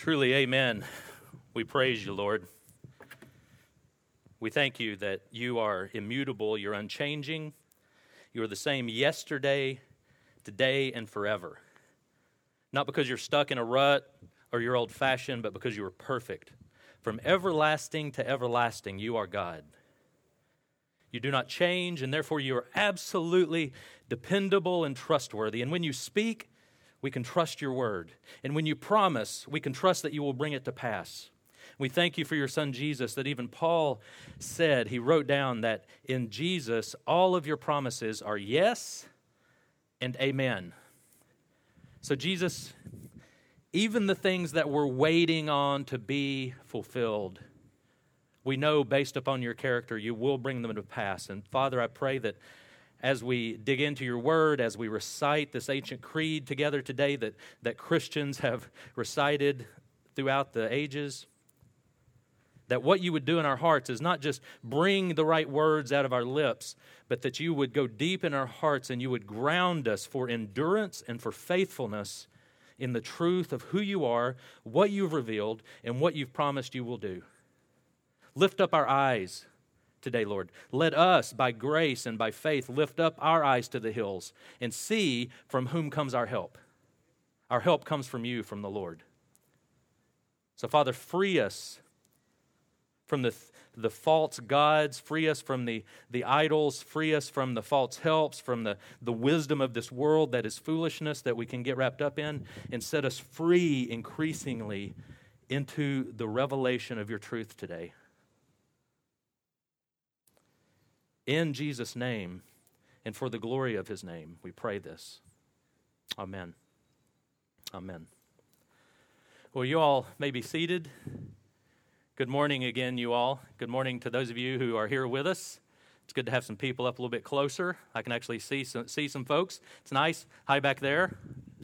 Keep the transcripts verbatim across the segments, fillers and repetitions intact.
Truly, amen. We praise you, Lord. We thank you that you are immutable, you're unchanging, you are the same yesterday, today, and forever. Not because you're stuck in a rut or you're old-fashioned, but because you are perfect. From everlasting to everlasting, you are God. You do not change, and therefore you are absolutely dependable and trustworthy. And when you speak, we can trust your word. And when you promise, we can trust that you will bring it to pass. We thank you for your son Jesus, that even Paul said, he wrote down that in Jesus, all of your promises are yes and amen. So Jesus, even the things that we're waiting on to be fulfilled, we know based upon your character, you will bring them to pass. And Father, I pray that as we dig into your word, as we recite this ancient creed together today that, that Christians have recited throughout the ages, that what you would do in our hearts is not just bring the right words out of our lips, but that you would go deep in our hearts and you would ground us for endurance and for faithfulness in the truth of who you are, what you've revealed, and what you've promised you will do. Lift up our eyes today, Lord. Let us, by grace and by faith, lift up our eyes to the hills and see from whom comes our help. Our help comes from you, from the Lord. So, Father, free us from the, the false gods, free us from the, the idols, free us from the false helps, from the, the wisdom of this world that is foolishness that we can get wrapped up in, and set us free increasingly into the revelation of your truth today. In Jesus' name, and for the glory of his name, we pray this. Amen. Amen. Well, you all may be seated. Good morning again, you all. Good morning to those of you who are here with us. It's good to have some people up a little bit closer. I can actually see some, see some folks. It's nice. Hi back there.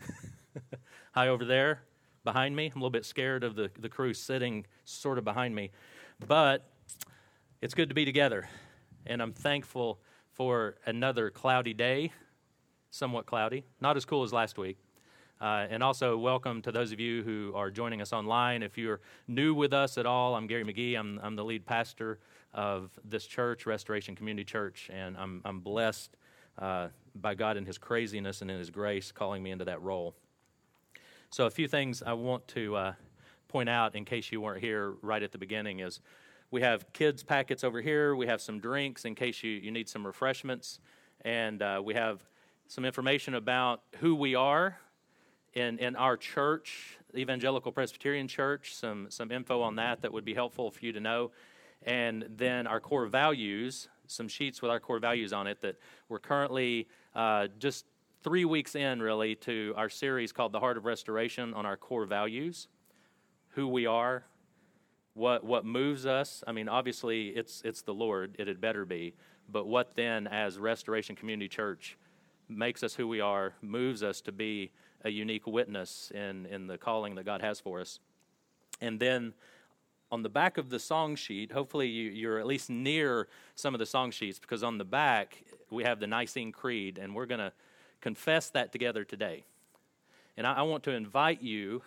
Hi over there behind me. I'm a little bit scared of the, the crew sitting sort of behind me. But it's good to be together. And I'm thankful for another cloudy day, somewhat cloudy, not as cool as last week. Uh, and also welcome to those of you who are joining us online. If you're new with us at all, I'm Gary McGee. I'm, I'm the lead pastor of this church, Restoration Community Church, and I'm, I'm blessed uh, by God in his craziness and in his grace calling me into that role. So a few things I want to uh, point out in case you weren't here right at the beginning is we have kids' packets over here. We have some drinks in case you, you need some refreshments. And uh, we have some information about who we are in, in our church, Evangelical Presbyterian Church, some, some info on that that would be helpful for you to know. And then our core values, some sheets with our core values on it that we're currently uh, just three weeks in, really, to our series called The Heart of Restoration on our core values, who we are, What what moves us. I mean, obviously, it's it's the Lord. It had better be. But what then, as Restoration Community Church, makes us who we are, moves us to be a unique witness in, in the calling that God has for us. And then on the back of the song sheet, hopefully you, you're at least near some of the song sheets, because on the back, we have the Nicene Creed, and we're going to confess that together today. And I, I want to invite you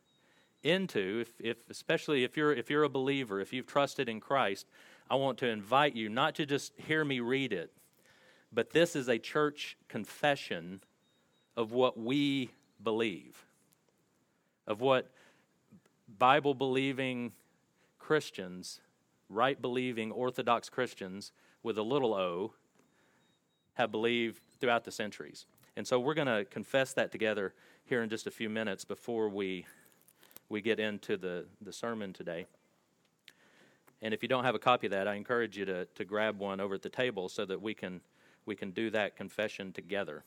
into, if, if especially if you're if you're a believer, if you've trusted in Christ, I want to invite you not to just hear me read it, but this is a church confession of what we believe, of what Bible-believing Christians, right-believing Orthodox Christians with a little o, have believed throughout the centuries. And so we're going to confess that together here in just a few minutes before we we get into the, the sermon today. And if you don't have a copy of that, I encourage you to, to grab one over at the table so that we can we can do that confession together.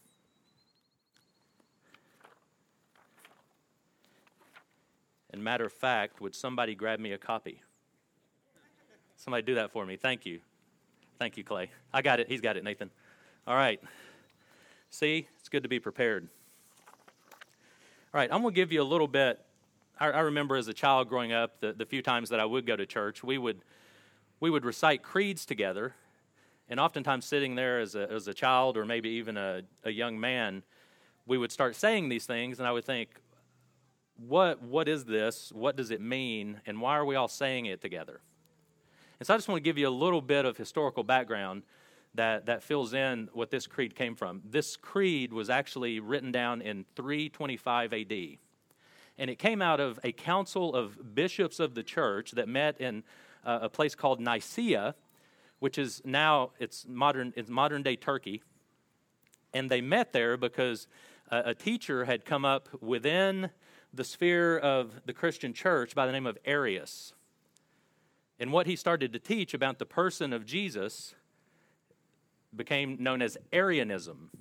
And matter of fact, would somebody grab me a copy? Somebody do that for me. Thank you. Thank you, Clay. I got it. He's got it, Nathan. All right. See, it's good to be prepared. All right, I'm going to give you a little bit. I remember as a child growing up, the, the few times that I would go to church, we would we would recite creeds together, and oftentimes sitting there as a, as a child or maybe even a, a young man, we would start saying these things, and I would think, what what is this? What does it mean? And why are we all saying it together? And so I just want to give you a little bit of historical background that, that fills in what this creed came from. This creed was actually written down in three twenty-five A D. And it came out of a council of bishops of the church that met in uh, a place called Nicaea, which is now, it's modern, it's modern-day Turkey. And they met there because a, a teacher had come up within the sphere of the Christian church by the name of Arius. And what he started to teach about the person of Jesus became known as Arianism.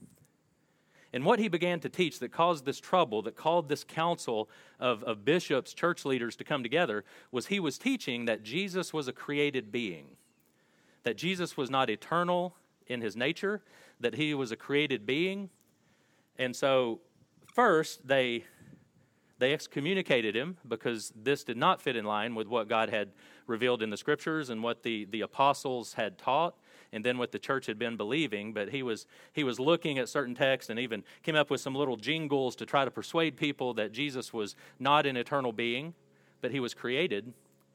And what he began to teach that caused this trouble, that called this council of, of bishops, church leaders to come together, was he was teaching that Jesus was a created being, that Jesus was not eternal in his nature, that he was a created being. And so first they they excommunicated him because this did not fit in line with what God had revealed in the scriptures and what the, the apostles had taught, and then what the church had been believing. But he was he was looking at certain texts and even came up with some little jingles to try to persuade people that Jesus was not an eternal being, but he was created.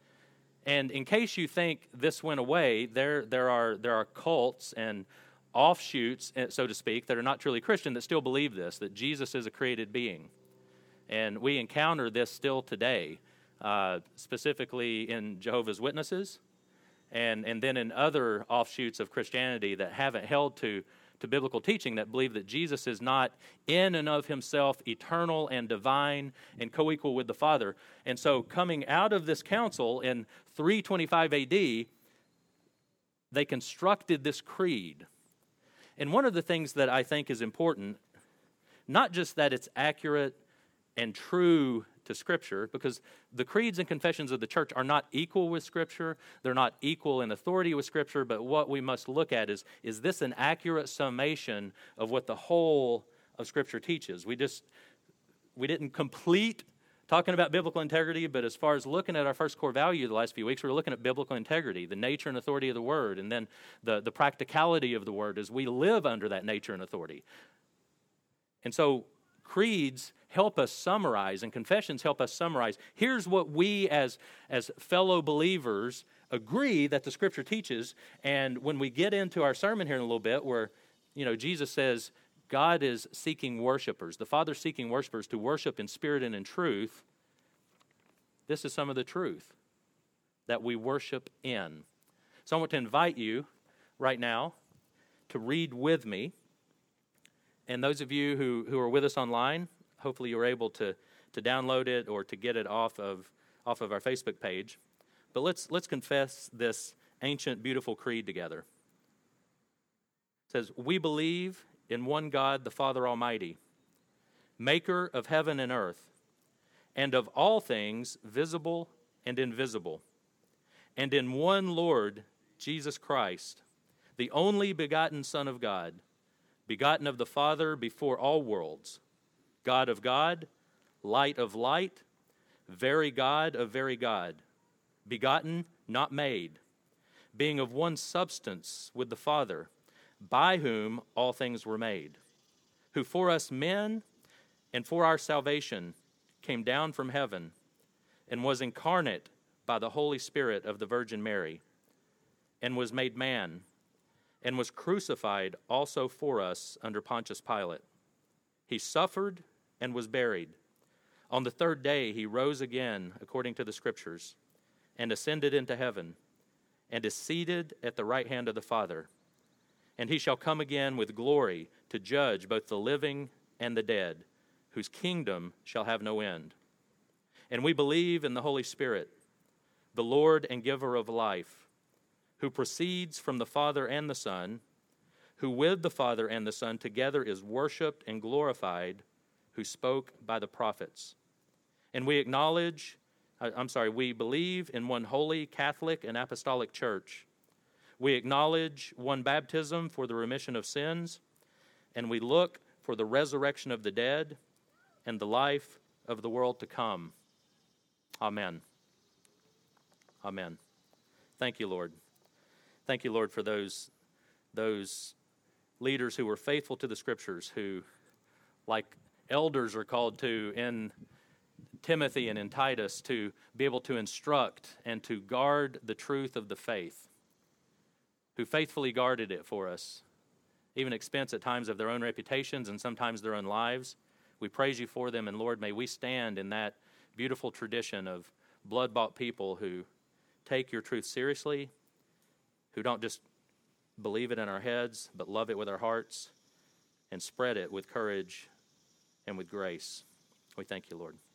And in case you think this went away, there there are there are cults and offshoots, so to speak, that are not truly Christian that still believe this, that Jesus is a created being. And we encounter this still today, uh, specifically in Jehovah's Witnesses, and, and then in other offshoots of Christianity that haven't held to, to biblical teaching, that believe that Jesus is not in and of himself eternal and divine and co-equal with the Father. And so coming out of this council in three twenty-five A D, they constructed this creed. And one of the things that I think is important, not just that it's accurate and true to Scripture, because the creeds and confessions of the church are not equal with Scripture. They're not equal in authority with Scripture, but what we must look at is, is this an accurate summation of what the whole of Scripture teaches? We just, we didn't complete talking about biblical integrity, but as far as looking at our first core value the last few weeks, we were looking at biblical integrity, the nature and authority of the Word, and then the, the practicality of the Word as we live under that nature and authority. And so creeds help us summarize, and confessions help us summarize. Here's what we as, as fellow believers agree that the Scripture teaches. And when we get into our sermon here in a little bit, where, you know, Jesus says God is seeking worshipers, the Father's seeking worshipers to worship in spirit and in truth, this is some of the truth that we worship in. So I want to invite you right now to read with me. And those of you who, who are with us online, hopefully you're able to, to download it or to get it off of off of our Facebook page. But let's let's confess this ancient, beautiful creed together. It says, "We believe in one God, the Father Almighty, maker of heaven and earth, and of all things visible and invisible, and in one Lord, Jesus Christ, the only begotten Son of God, begotten of the Father before all worlds, God of God, light of light, very God of very God, begotten, not made, being of one substance with the Father, by whom all things were made, who for us men and for our salvation came down from heaven and was incarnate by the Holy Spirit of the Virgin Mary, and was made man, and was crucified also for us under Pontius Pilate. He suffered and was buried. On the third day he rose again, according to the Scriptures, and ascended into heaven, and is seated at the right hand of the Father. And he shall come again with glory to judge both the living and the dead, whose kingdom shall have no end. And we believe in the Holy Spirit, the Lord and giver of life, who proceeds from the Father and the Son, who with the Father and the Son together is worshipped and glorified, who spoke by the prophets. And we acknowledge, I'm sorry, we believe in one holy, Catholic, and apostolic church. We acknowledge one baptism for the remission of sins, and we look for the resurrection of the dead and the life of the world to come. Amen. Amen. Thank you, Lord. Thank you, Lord, for those, those leaders who were faithful to the Scriptures, who, like elders are called to in Timothy and in Titus to be able to instruct and to guard the truth of the faith, who faithfully guarded it for us, even at expense at times of their own reputations and sometimes their own lives. We praise you for them, and Lord, may we stand in that beautiful tradition of blood-bought people who take your truth seriously, who don't just believe it in our heads, but love it with our hearts and spread it with courage and with grace. We thank you, Lord.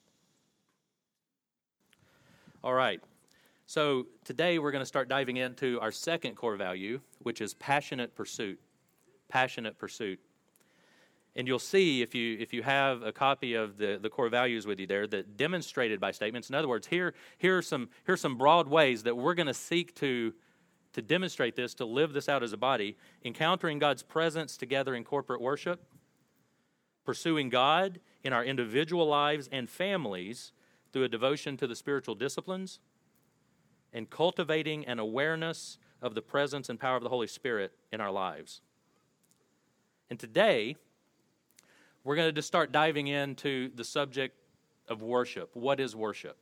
All right, so today we're going to start diving into our second core value, which is passionate pursuit. Passionate pursuit. And you'll see if you if you have a copy of the, the core values with you there, that demonstrated by statements. In other words, here, here are some here are some broad ways that we're going to seek to, to demonstrate this, to live this out as a body. Encountering God's presence together in corporate worship, pursuing God in our individual lives and families through a devotion to the spiritual disciplines, and cultivating an awareness of the presence and power of the Holy Spirit in our lives. And today, we're going to just start diving into the subject of worship. What is worship?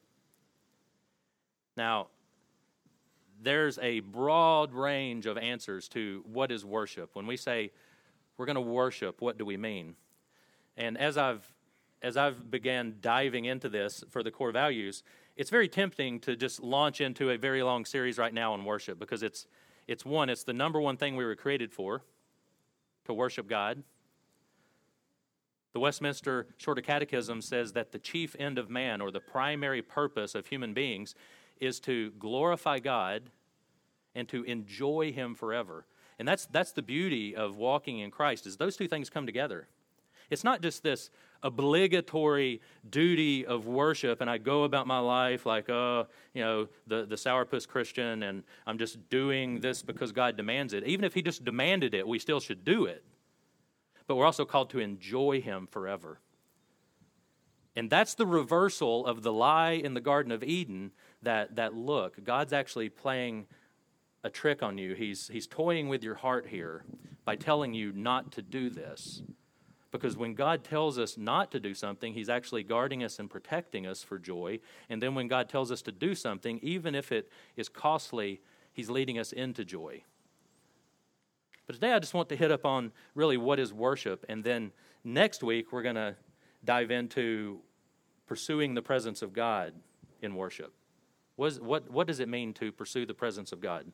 Now, there's a broad range of answers to what is worship. When we say we're going to worship, what do we mean? And as I've as I've began diving into this for the core values, it's very tempting to just launch into a very long series right now on worship, because it's it's one, it's the number one thing we were created for, to worship God. The Westminster Shorter Catechism says that the chief end of man, or the primary purpose of human beings, is to glorify God and to enjoy Him forever. And that's that's the beauty of walking in Christ, is those two things come together. It's not just this obligatory duty of worship, and I go about my life like, oh, you know, the, the sourpuss Christian, and I'm just doing this because God demands it. Even if He just demanded it, we still should do it. But we're also called to enjoy Him forever. And that's the reversal of the lie in the Garden of Eden that, that look, God's actually playing a trick on you. He's, he's toying with your heart here by telling you not to do this. Because when God tells us not to do something, He's actually guarding us and protecting us for joy. And then when God tells us to do something, even if it is costly, He's leading us into joy. But today I just want to hit up on really what is worship. And then next week we're going to dive into pursuing the presence of God in worship. What, is, what, what does it mean to pursue the presence of God?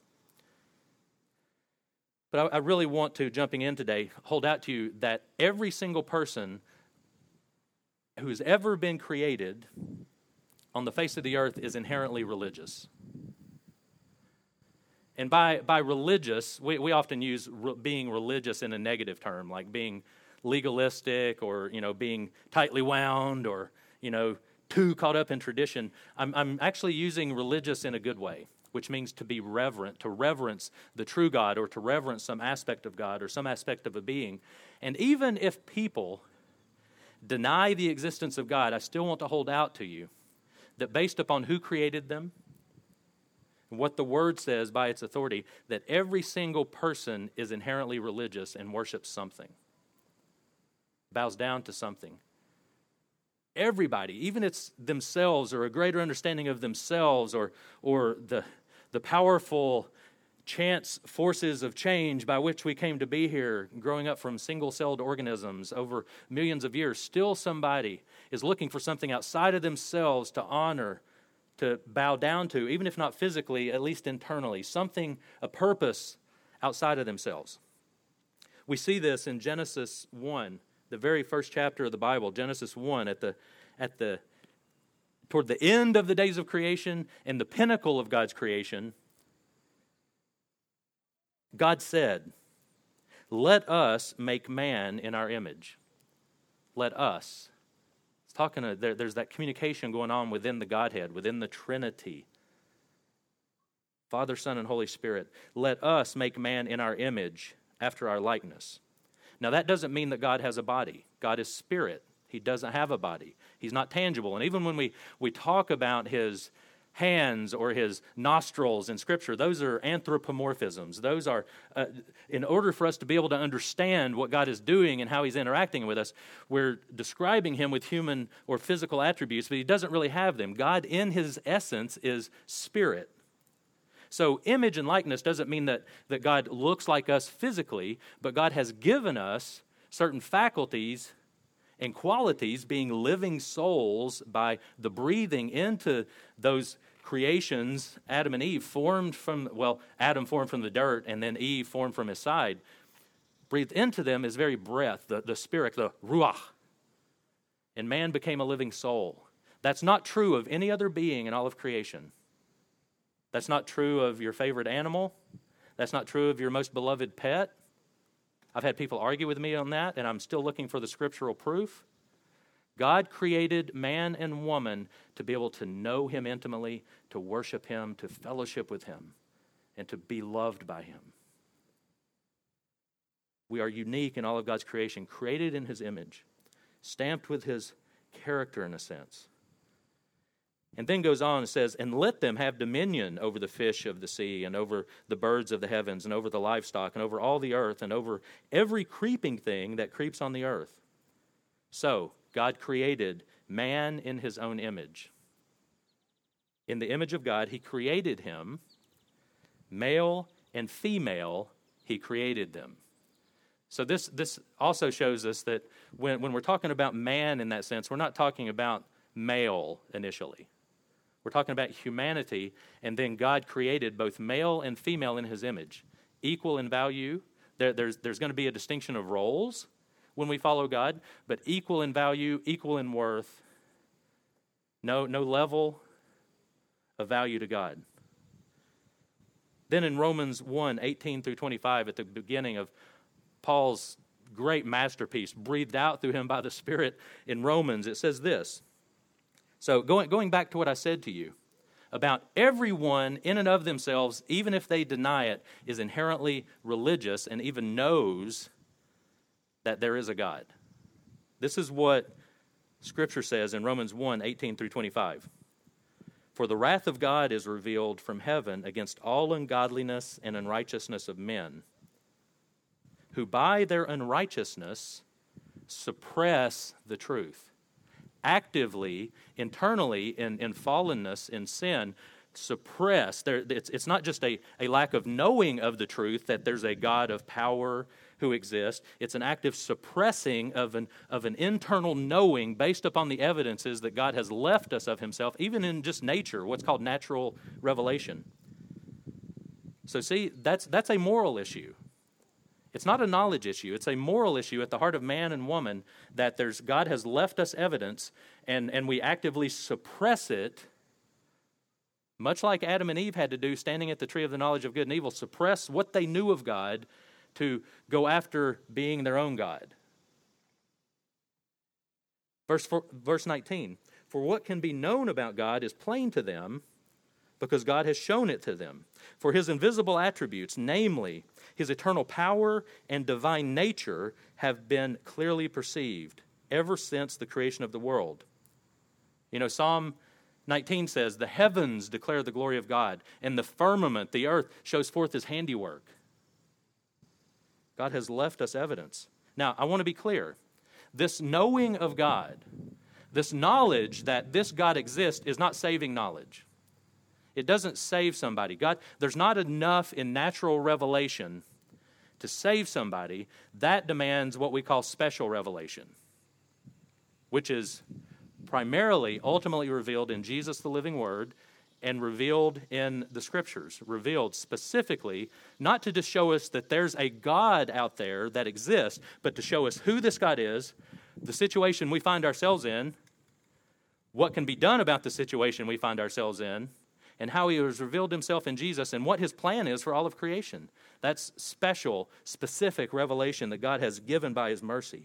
But I, I really want to, jumping in today, hold out to you that every single person who's ever been created on the face of the earth is inherently religious. And by by religious, we, we often use re, being religious in a negative term, like being legalistic, or, you know, being tightly wound, or, you know, too caught up in tradition. I'm, I'm actually using religious in a good way, which means to be reverent, to reverence the true God, or to reverence some aspect of God or some aspect of a being. And even if people deny the existence of God, I still want to hold out to you that based upon who created them, what the Word says by its authority, that every single person is inherently religious and worships something, bows down to something. Everybody, even it's themselves, or a greater understanding of themselves, or or the the powerful chance forces of change by which we came to be here, growing up from single-celled organisms over millions of years, still somebody is looking for something outside of themselves to honor, to bow down to, even if not physically, at least internally, something, a purpose outside of themselves. We see this in Genesis one, the very first chapter of the Bible, Genesis one, at the at the toward the end of the days of creation and the pinnacle of God's creation. God said, "Let us make man in our image." Let us. It's talking to, there, there's that communication going on within the Godhead, within the Trinity. Father, Son, and Holy Spirit. Let us make man in our image, after our likeness. Now that doesn't mean that God has a body. God is spirit. He doesn't have a body. He's not tangible. And even when we, we talk about his hands or his nostrils in Scripture. Those are anthropomorphisms. Those are, uh, in order for us to be able to understand what God is doing and how he's interacting with us, we're describing him with human or physical attributes, but he doesn't really have them. God, in his essence, is spirit. So image and likeness doesn't mean that, that God looks like us physically, but God has given us certain faculties and qualities, being living souls, by the breathing into those creations. Adam and Eve formed from, well, Adam formed from the dirt, and then Eve formed from his side. Breathed into them his very breath, the, the spirit, the ruach. And man became a living soul. That's not true of any other being in all of creation. That's not true of your favorite animal. That's not true of your most beloved pet. I've had people argue with me on that, and I'm still looking for the scriptural proof. God created man and woman to be able to know him intimately, to worship him, to fellowship with him, and to be loved by him. We are unique in all of God's creation, created in his image, stamped with his character in a sense. And then goes on and says, and let them have dominion over the fish of the sea, and over the birds of the heavens, and over the livestock, and over all the earth, and over every creeping thing that creeps on the earth. So, God created man in his own image. In the image of God, he created him. Male and female, he created them. So this, this also shows us that when, when we're talking about man in that sense, we're not talking about male initially. We're talking about humanity, and then God created both male and female in his image, equal in value. There, there's, there's going to be a distinction of roles when we follow God, but equal in value, equal in worth. No, no level of value to God. Then in Romans one, eighteen through twenty-five, at the beginning of Paul's great masterpiece, breathed out through him by the Spirit in Romans, it says this. So going, going back to what I said to you about everyone in and of themselves, even if they deny it, is inherently religious and even knows that there is a God. This is what Scripture says in Romans one, eighteen through twenty-five. For the wrath of God is revealed from heaven against all ungodliness and unrighteousness of men, who by their unrighteousness suppress the truth. Actively, internally, in, in fallenness, in sin, suppress. There, it's, it's not just a, a lack of knowing of the truth that there's a God of power who exists. It's an active suppressing of an, of an internal knowing based upon the evidences that God has left us of himself, even in just nature, what's called natural revelation. So see, that's that's a moral issue. It's not a knowledge issue. It's a moral issue at the heart of man and woman that there's God has left us evidence, and, and we actively suppress it, much like Adam and Eve had to do standing at the tree of the knowledge of good and evil, suppress what they knew of God to go after being their own God. Verse, four, verse nineteen, for what can be known about God is plain to them, because God has shown it to them. For his invisible attributes, namely his eternal power and divine nature, have been clearly perceived ever since the creation of the world. You know, Psalm nineteen says, the heavens declare the glory of God, and the firmament, the earth, shows forth his handiwork. God has left us evidence. Now, I want to be clear. This knowing of God, this knowledge that this God exists, is not saving knowledge. It doesn't save somebody. God, there's not enough in natural revelation to save somebody. That demands what we call special revelation, which is primarily, ultimately revealed in Jesus, the living Word, and revealed in the Scriptures. Revealed specifically, not to just show us that there's a God out there that exists, but to show us who this God is, the situation we find ourselves in, what can be done about the situation we find ourselves in, and how he has revealed himself in Jesus, and what his plan is for all of creation. That's special, specific revelation that God has given by his mercy.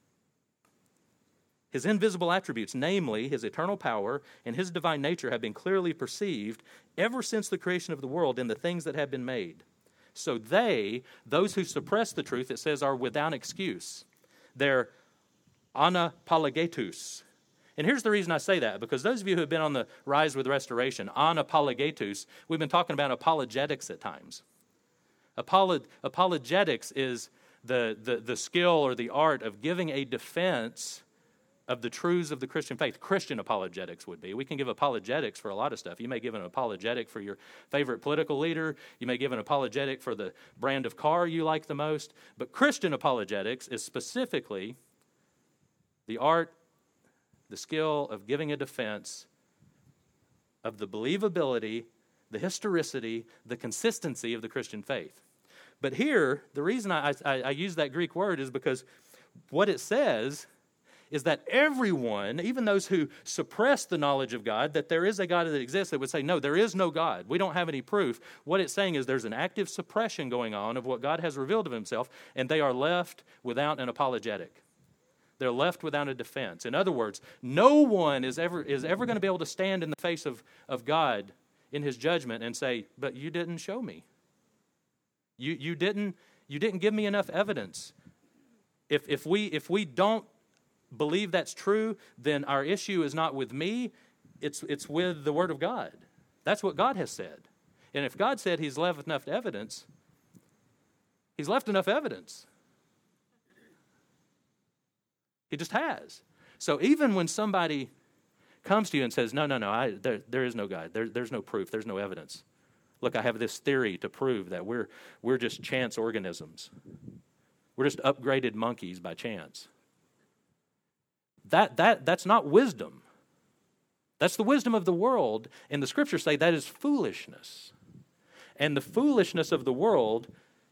His invisible attributes, namely his eternal power and his divine nature, have been clearly perceived ever since the creation of the world in the things that have been made. So they, those who suppress the truth, it says, are without excuse. They're anapologetus. And here's the reason I say that, because those of you who have been on the Rise with Restoration, on apologetus, we've been talking about apologetics at times. Apolog- apologetics is the, the, the skill or the art of giving a defense of the truths of the Christian faith. Christian apologetics would be. We can give apologetics for a lot of stuff. You may give an apologetic for your favorite political leader. You may give an apologetic for the brand of car you like the most. But Christian apologetics is specifically the art, the skill of giving a defense of the believability, the historicity, the consistency of the Christian faith. But here, the reason I, I, I use that Greek word is because what it says is that everyone, even those who suppress the knowledge of God, that there is a God that exists, that would say, no, there is no God. We don't have any proof. What it's saying is there's an active suppression going on of what God has revealed of himself, and they are left without an apologetic. They're left without a defense. In other words, no one is ever is ever going to be able to stand in the face of, of God in his judgment and say, but you didn't show me. You you didn't you didn't give me enough evidence. If if we if we don't believe that's true, then our issue is not with me, it's it's with the Word of God. That's what God has said. And if God said he's left enough evidence, he's left enough evidence. He just has. So even when somebody comes to you and says, no, no, no, I, there, there is no God. There, there's no proof. There's no evidence. Look, I have this theory to prove that we're we're just chance organisms. We're just upgraded monkeys by chance. That that that's not wisdom. That's the wisdom of the world, and the scriptures say that is foolishness. And the foolishness of the world,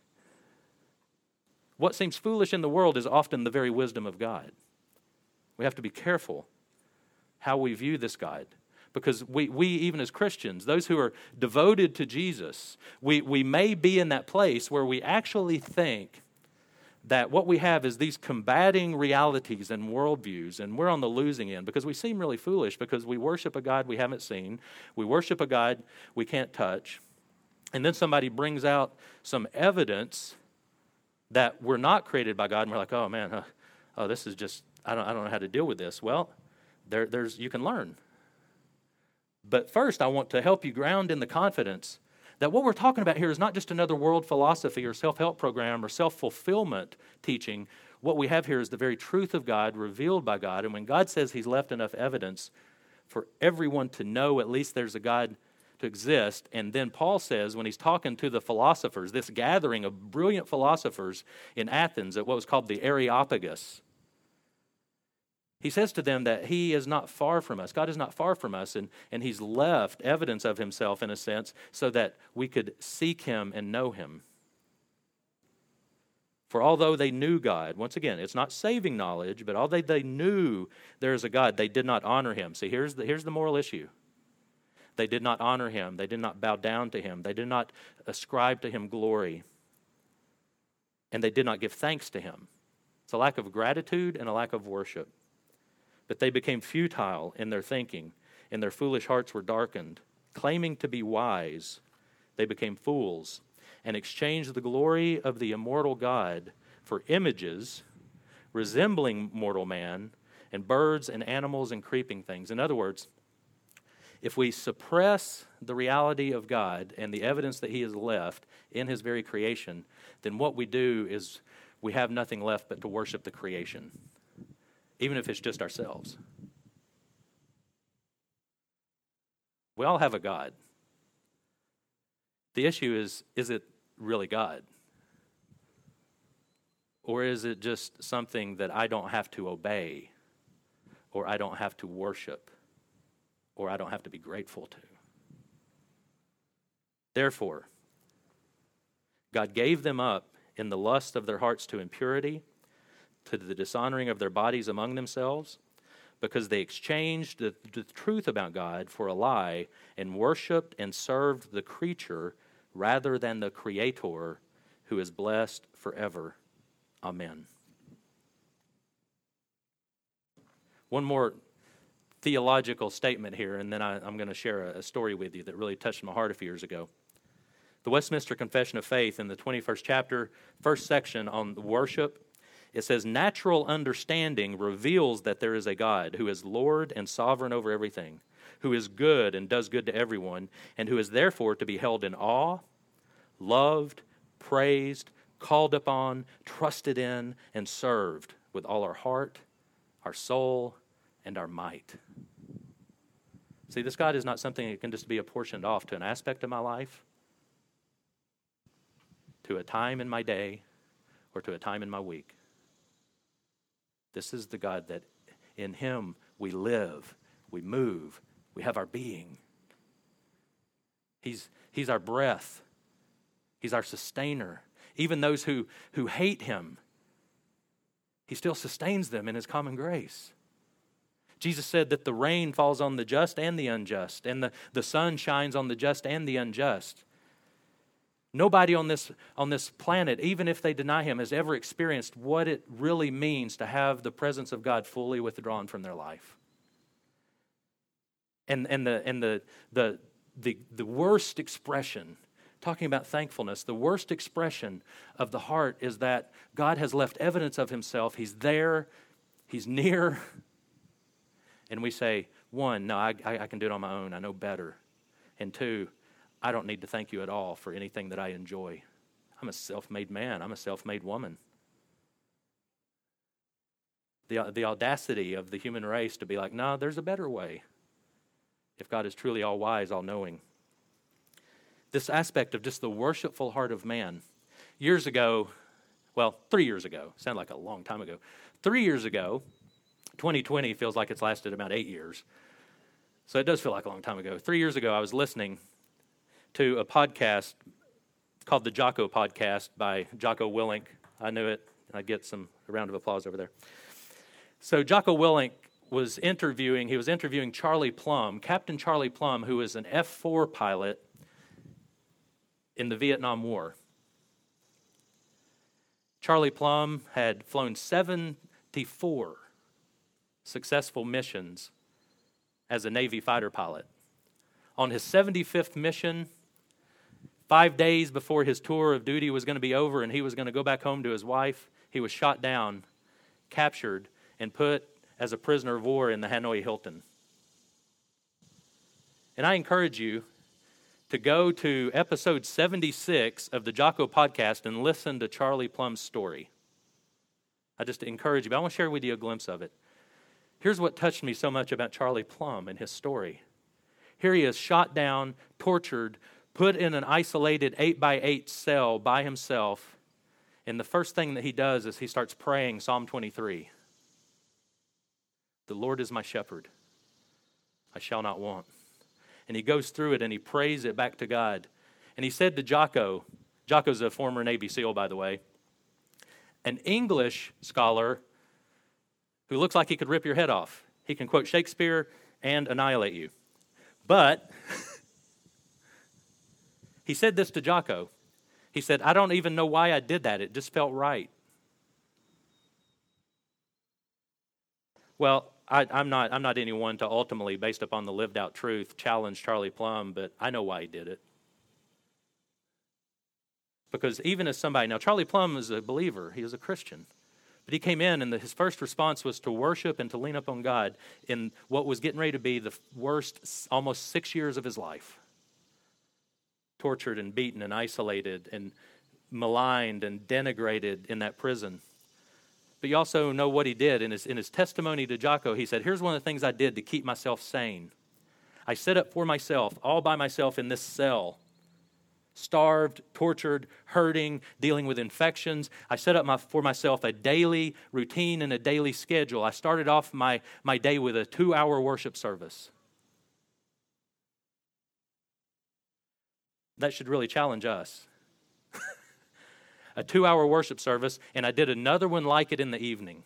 what seems foolish in the world is often the very wisdom of God. We have to be careful how we view this God. Because we, we, even as Christians, those who are devoted to Jesus, we, we may be in that place where we actually think that what we have is these combating realities and worldviews, and we're on the losing end because we seem really foolish because we worship a God we haven't seen. We worship a God we can't touch. And then somebody brings out some evidence that we're not created by God, and we're like, oh, man, uh, oh, this is just, I don't, I don't know how to deal with this. Well, there, there's you can learn. But first, I want to help you ground in the confidence that what we're talking about here is not just another world philosophy or self-help program or self-fulfillment teaching. What we have here is the very truth of God revealed by God. And when God says he's left enough evidence for everyone to know at least there's a God to exist, and then Paul says when he's talking to the philosophers, this gathering of brilliant philosophers in Athens at what was called the Areopagus, he says to them that he is not far from us. God is not far from us, and, and he's left evidence of himself in a sense so that we could seek him and know him. For although they knew God, once again, it's not saving knowledge, but although they knew there is a God, they did not honor him. See, here's the, here's the moral issue. They did not honor him. They did not bow down to him. They did not ascribe to him glory. And they did not give thanks to him. It's a lack of gratitude and a lack of worship. But they became futile in their thinking, and their foolish hearts were darkened. Claiming to be wise, they became fools, and exchanged the glory of the immortal God for images resembling mortal man, and birds and animals and creeping things. In other words, if we suppress the reality of God and the evidence that he has left in his very creation, then what we do is we have nothing left but to worship the creation, even if it's just ourselves. We all have a God. The issue is, is it really God? Or is it just something that I don't have to obey, or I don't have to worship, or I don't have to be grateful to? Therefore, God gave them up in the lust of their hearts to impurity, to the dishonoring of their bodies among themselves, because they exchanged the, the truth about God for a lie and worshiped and served the creature rather than the Creator, who is blessed forever. Amen. One more theological statement here, and then I, I'm going to share a, a story with you that really touched my heart a few years ago. The Westminster Confession of Faith in the twenty-first chapter, first section on worship, It says, natural understanding reveals that there is a God who is Lord and sovereign over everything, who is good and does good to everyone, and who is therefore to be held in awe, loved, praised, called upon, trusted in, and served with all our heart, our soul, and our might. See, this God is not something that can just be apportioned off to an aspect of my life, to a time in my day, or to a time in my week. This is the God that in Him we live, we move, we have our being. He's, he's our breath. He's our sustainer. Even those who, who hate Him, He still sustains them in His common grace. Jesus said that the rain falls on the just and the unjust, and the, the sun shines on the just and the unjust. Nobody on this, on this planet, even if they deny Him, has ever experienced what it really means to have the presence of God fully withdrawn from their life. And, and, the, and the, the, the, the worst expression, talking about thankfulness, the worst expression of the heart is that God has left evidence of Himself. He's there, He's near. And we say, one, no, I, I can do it on my own. I know better. And two, I don't need to thank you at all for anything that I enjoy. I'm a self-made man. I'm a self-made woman. The, the audacity of the human race to be like, no, there's a better way. If God is truly all-wise, all-knowing. This aspect of just the worshipful heart of man. Years ago, well, three years ago, sounded like a long time ago. Three years ago, twenty twenty feels like it's lasted about eight years. So it does feel like a long time ago. Three years ago, I was listening to a podcast called the Jocko Podcast by Jocko Willink. I knew it. I get some a round of applause over there. So Jocko Willink was interviewing, he was interviewing Charlie Plumb, Captain Charlie Plumb, who was an F four pilot in the Vietnam War. Charlie Plumb had flown seventy-four successful missions as a Navy fighter pilot. On his seventy-fifth mission, five days before his tour of duty was going to be over and he was going to go back home to his wife, he was shot down, captured, and put as a prisoner of war in the Hanoi Hilton. And I encourage you to go to episode seventy-six of the Jocko Podcast and listen to Charlie Plumb's story. I just encourage you, but I want to share with you a glimpse of it. Here's what touched me so much about Charlie Plumb and his story. Here he is shot down, tortured, put in an isolated eight by eight cell by himself. And the first thing that he does is he starts praying Psalm twenty-three. The Lord is my shepherd. I shall not want. And he goes through it and he prays it back to God. And he said to Jocko, Jocko's a former Navy SEAL, by the way, an English scholar who looks like he could rip your head off. He can quote Shakespeare and annihilate you. But he said this to Jocko. He said, I don't even know why I did that. It just felt right. Well, I, I'm not I'm not anyone to ultimately, based upon the lived out truth, challenge Charlie Plumb, but I know why he did it. Because even as somebody, now Charlie Plumb is a believer, he is a Christian. But he came in and the, his first response was to worship and to lean up on God in what was getting ready to be the worst almost six years of his life. Tortured and beaten and isolated and maligned and denigrated in that prison. But you also know what he did. In his, in his testimony to Jocko, he said, here's one of the things I did to keep myself sane. I set up for myself, all by myself in this cell, starved, tortured, hurting, dealing with infections. I set up my, for myself a daily routine and a daily schedule. I started off my, my day with a two-hour worship service. That should really challenge us. A two-hour worship service, and I did another one like it in the evening.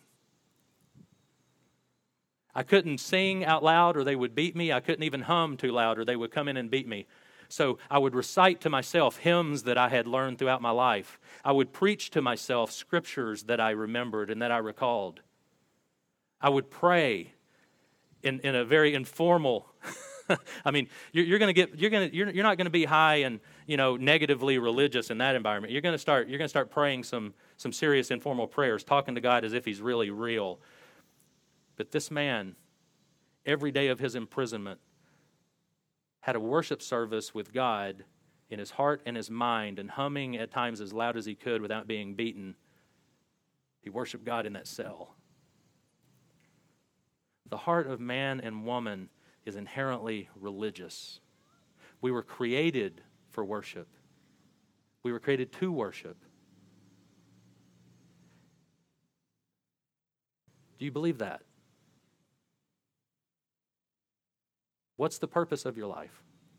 I couldn't sing out loud or they would beat me. I couldn't even hum too loud or they would come in and beat me. So I would recite to myself hymns that I had learned throughout my life. I would preach to myself scriptures that I remembered and that I recalled. I would pray in, in a very informal I mean, you're, you're going to get you're going to you're, you're not going to be high and, you know, negatively religious in that environment. You're going to start you're going to start praying some some serious informal prayers, talking to God as if he's really real. But this man, every day of his imprisonment, had a worship service with God in his heart and his mind, and humming at times as loud as he could without being beaten. He worshiped God in that cell. The heart of man and woman is inherently religious. We were created for worship. We were created to worship. Do you believe that? What's the purpose of your life?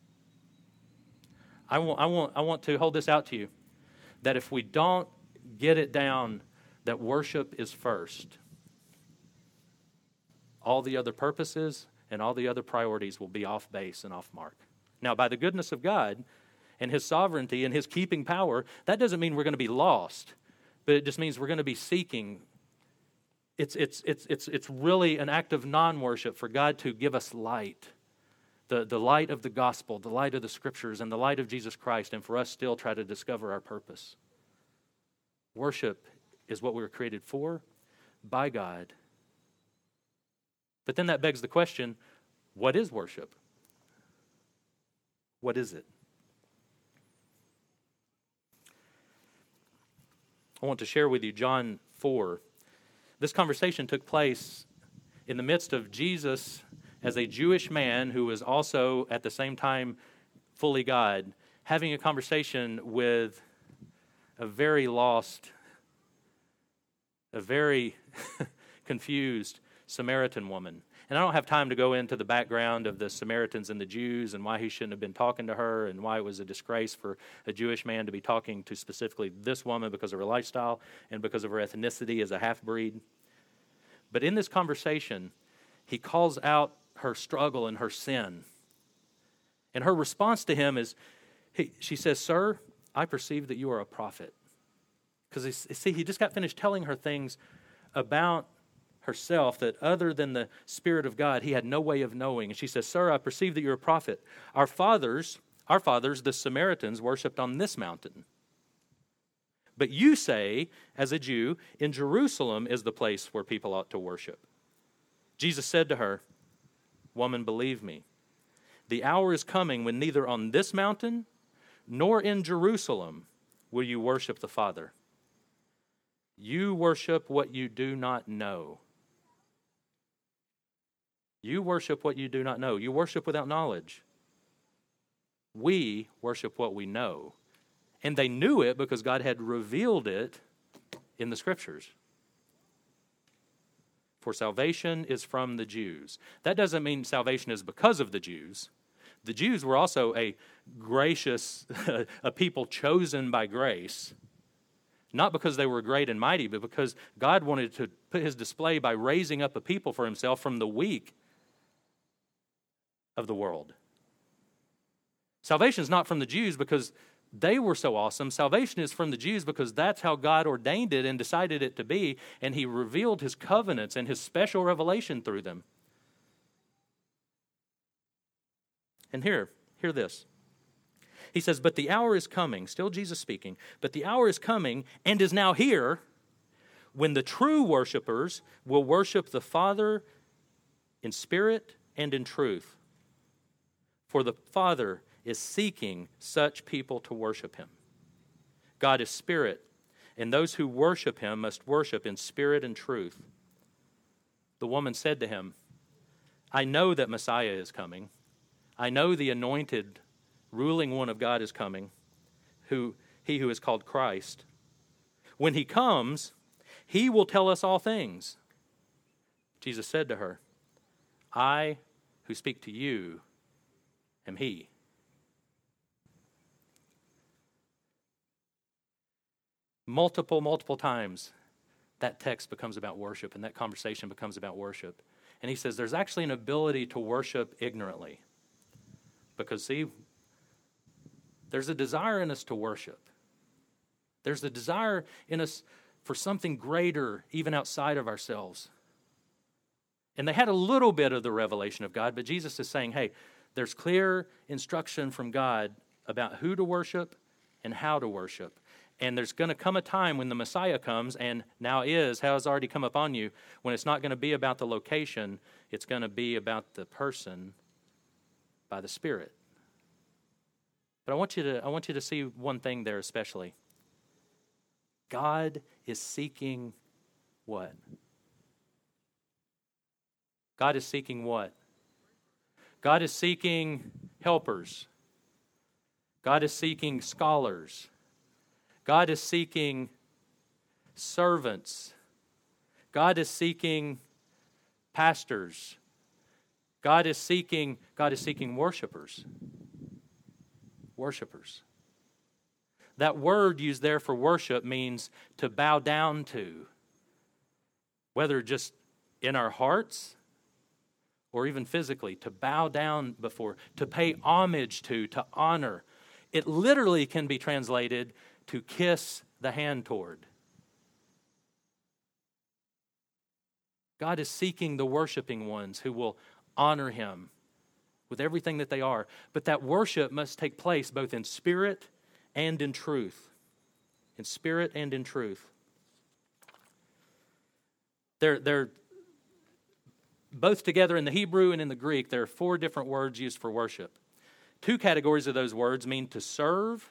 I want, I want, I want to hold this out to you, that if we don't get it down that worship is first, all the other purposes and all the other priorities will be off base and off mark. Now, by the goodness of God and His sovereignty and His keeping power, that doesn't mean we're going to be lost, but it just means we're going to be seeking. It's, it's, it's, it's, it's really an act of non-worship for God to give us light. The, the light of the gospel, the light of the scriptures, and the light of Jesus Christ, and for us still try to discover our purpose. Worship is what we were created for by God. But then that begs the question, what is worship? What is it? I want to share with you John four. This conversation took place in the midst of Jesus as a Jewish man who was also at the same time fully God, having a conversation with a very lost, a very confused Samaritan woman. And I don't have time to go into the background of the Samaritans and the Jews and why he shouldn't have been talking to her and why it was a disgrace for a Jewish man to be talking to specifically this woman because of her lifestyle and because of her ethnicity as a half-breed. But in this conversation, he calls out her struggle and her sin. And her response to him is, he, she says, "Sir, I perceive that you are a prophet." Because, see, he just got finished telling her things about herself that other than the Spirit of God, he had no way of knowing. And she says, "Sir, I perceive that you're a prophet. Our fathers, our fathers, the Samaritans, worshipped on this mountain. But you say, as a Jew, in Jerusalem is the place where people ought to worship." Jesus said to her, "Woman, believe me, the hour is coming when neither on this mountain nor in Jerusalem will you worship the Father. You worship what you do not know." You worship what you do not know. You worship without knowledge. We worship what we know. And they knew it because God had revealed it in the Scriptures. For salvation is from the Jews. That doesn't mean salvation is because of the Jews. The Jews were also a gracious, a people chosen by grace. Not because they were great and mighty, but because God wanted to put His display by raising up a people for Himself from the weak of the world. Salvation is not from the Jews because they were so awesome. Salvation is from the Jews because that's how God ordained it and decided it to be, and He revealed His covenants and His special revelation through them. And here, hear this. He says, "But the hour is coming," still Jesus speaking, "but the hour is coming and is now here when the true worshipers will worship the Father in spirit and in truth. For the Father is seeking such people to worship Him. God is spirit, and those who worship Him must worship in spirit and truth." The woman said to him, "I know that Messiah is coming. I know the anointed, ruling one of God is coming, who he who is called Christ. When He comes, He will tell us all things." Jesus said to her, "I who speak to you am He." Multiple, multiple times, that text becomes about worship, and that conversation becomes about worship. And he says there's actually an ability to worship ignorantly. Because, see, there's a desire in us to worship. There's a desire in us for something greater, even outside of ourselves. And they had a little bit of the revelation of God, but Jesus is saying, hey, there's clear instruction from God about who to worship and how to worship. And there's going to come a time when the Messiah comes, and now is, has already come upon you, when it's not going to be about the location, it's going to be about the person by the Spirit. But I want you to, I want you to see one thing there especially. God is seeking what? God is seeking what? God is seeking helpers. God is seeking scholars. God is seeking servants. God is seeking pastors. God is seeking, God is seeking worshipers. Worshipers. That word used there for worship means to bow down to, whether just in our hearts or even physically, to bow down before, to pay homage to, to honor. It literally can be translated to kiss the hand toward. God is seeking the worshiping ones who will honor Him with everything that they are. But that worship must take place both in spirit and in truth. In spirit and in truth. They're, they're both together in the Hebrew and in the Greek. There are four different words used for worship. Two categories of those words mean to serve,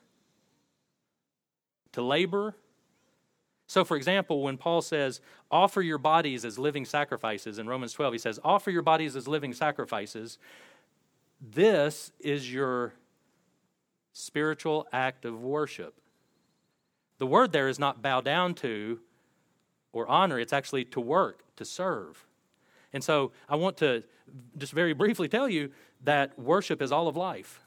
to labor. So, for example, when Paul says, offer your bodies as living sacrifices, in Romans twelve, he says, offer your bodies as living sacrifices. This is your spiritual act of worship. The word there is not bow down to or honor. It's actually to work, to serve. And so I want to just very briefly tell you that worship is all of life.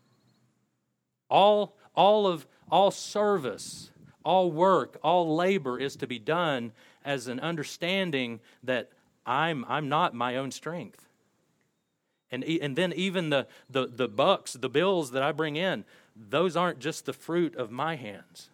All, all of all service, all work, all labor is to be done as an understanding that I'm I'm not my own strength. And, and then even the, the, the bucks, the bills that I bring in, those aren't just the fruit of my hands.